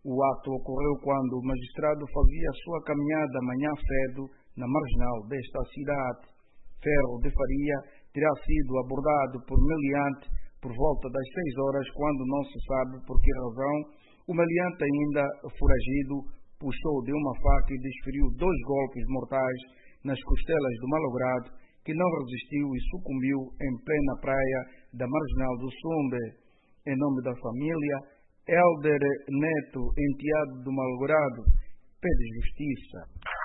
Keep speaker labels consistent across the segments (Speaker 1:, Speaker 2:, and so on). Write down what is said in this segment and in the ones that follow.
Speaker 1: O ato ocorreu quando o magistrado fazia sua caminhada amanhã cedo na marginal desta cidade. Ferro de Faria terá sido abordado por meliante por volta das 6 horas, quando não se sabe por que razão o meliante, ainda foragido, puxou de uma faca e desferiu 2 golpes mortais nas costelas do malogrado, que não resistiu e sucumbiu em plena praia da marginal do Sumbe. Em nome da família, Helder Neto, enteado do malogrado, pede justiça.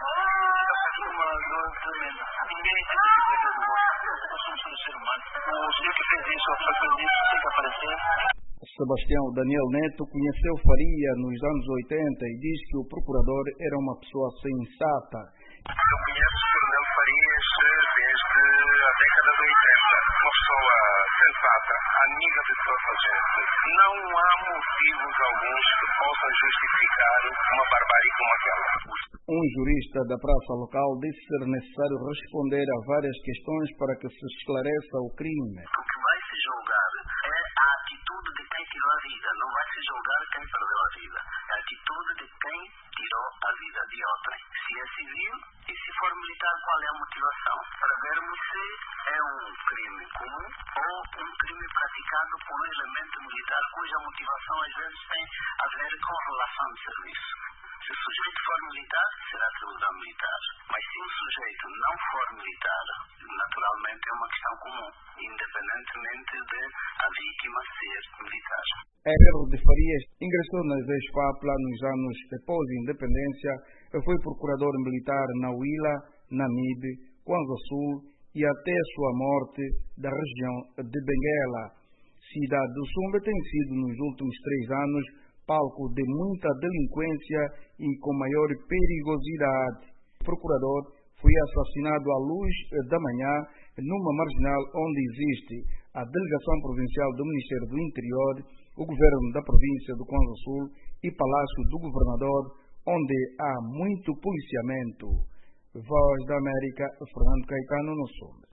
Speaker 1: Sebastião Daniel Neto conheceu Faria nos anos 80 e diz que o procurador era uma pessoa sensata.
Speaker 2: Eu conheço o Coronel Farias desde a década de 80. Uma pessoa sensata, amiga de toda a gente. Não há motivos alguns que possam justificar uma barbárie como aquela.
Speaker 1: Um jurista da praça local disse ser necessário responder a várias questões para que se esclareça o crime.
Speaker 2: O que vai se julgar é a atitude de quem tirou a vida, não vai se julgar quem perdeu a vida. É a atitude de quem tirou a vida de outrem. Se é civil e se for militar, qual é a motivação? Para vermos se é um crime comum ou um crime praticado por um elemento militar cuja motivação às vezes tem a ver com relação de serviço. Se o sujeito for militar, será atribuição militar. Mas se o sujeito não for militar, naturalmente é uma questão comum, independentemente de a vítima ser militar.
Speaker 1: Ferro de Farias ingressou nas ex-FAPLA nos anos pós-independência e foi procurador militar na Huila, Namibe, Kwanza Sul e até sua morte da região de Benguela. Cidade do Sumbe tem sido nos últimos 3 anos palco de muita delinquência e com maior perigosidade. O procurador foi assassinado à luz da manhã numa marginal onde existe a Delegação Provincial do Ministério do Interior, o Governo da Província do Kwanza Sul e Palácio do Governador, onde há muito policiamento. Voz da América, Fernando Caetano, no Sul.